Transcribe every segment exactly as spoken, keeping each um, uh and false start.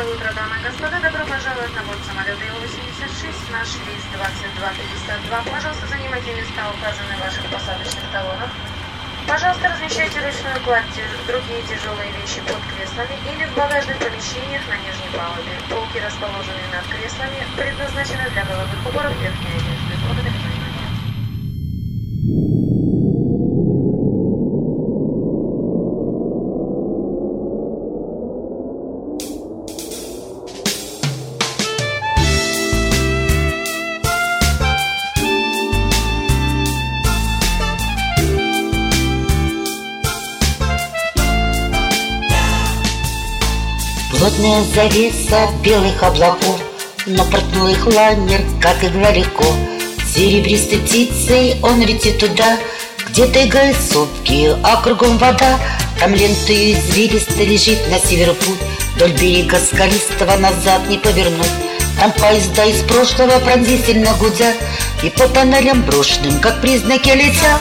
Доброе утро, дамы и господа. Добро пожаловать на борт самолета Ил восемьдесят шесть, наш рейс двадцать два пятьдесят два. Пожалуйста, занимайте места, указанные в ваших посадочных талонах. Пожалуйста, размещайте ручную кладь, другие тяжелые вещи под креслами или в багажных помещениях на нижней палубе. Полки, расположенные над креслами, предназначены для головных уборов верхней одежды. Благодарю за внимание. Плотная завеса белых облаков, напорхнул их лайнер, как и далеко. Серебристой птицей он летит туда, где тайга сопки, а кругом вода. Там лентой извилисто лежит на север путь, вдоль берега скалистого назад не повернуть. Там поезда из прошлого пронзительно гудят и по тоннелям брошенным, как признаки, летят.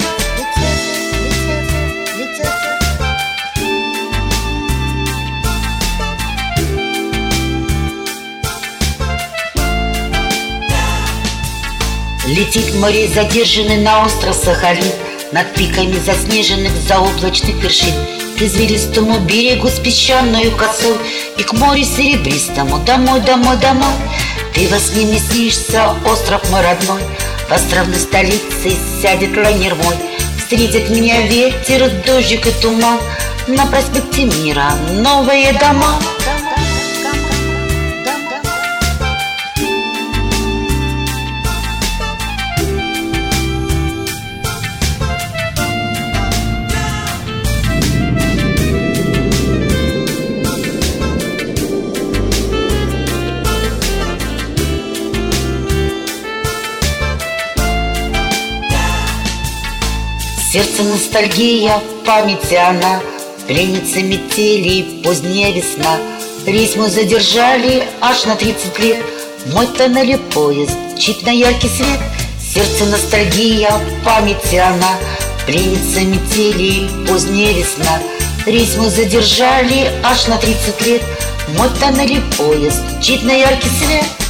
Летит море задержанный на остров Сахалин, над пиками заснеженных заоблачных вершин, к извилистому берегу с песчаной косой и к морю серебристому. Домой, домой, домой. Ты во сне мне снишься, остров мой родной. В островной столице сядет лайнер мой. Встретит меня ветер, дождик и туман. На проспекте Мира новые дома. Сердце ностальгия, в памяти она, пленница метели, поздняя весна. Рейс мы задержали аж на тридцать лет, мой тоннель поезд, чип на яркий свет. Сердце ностальгия, в памяти она, пленница метели, поздняя весна. Рейс мы задержали аж на тридцать лет, мой тоннель поезд, чип на яркий свет.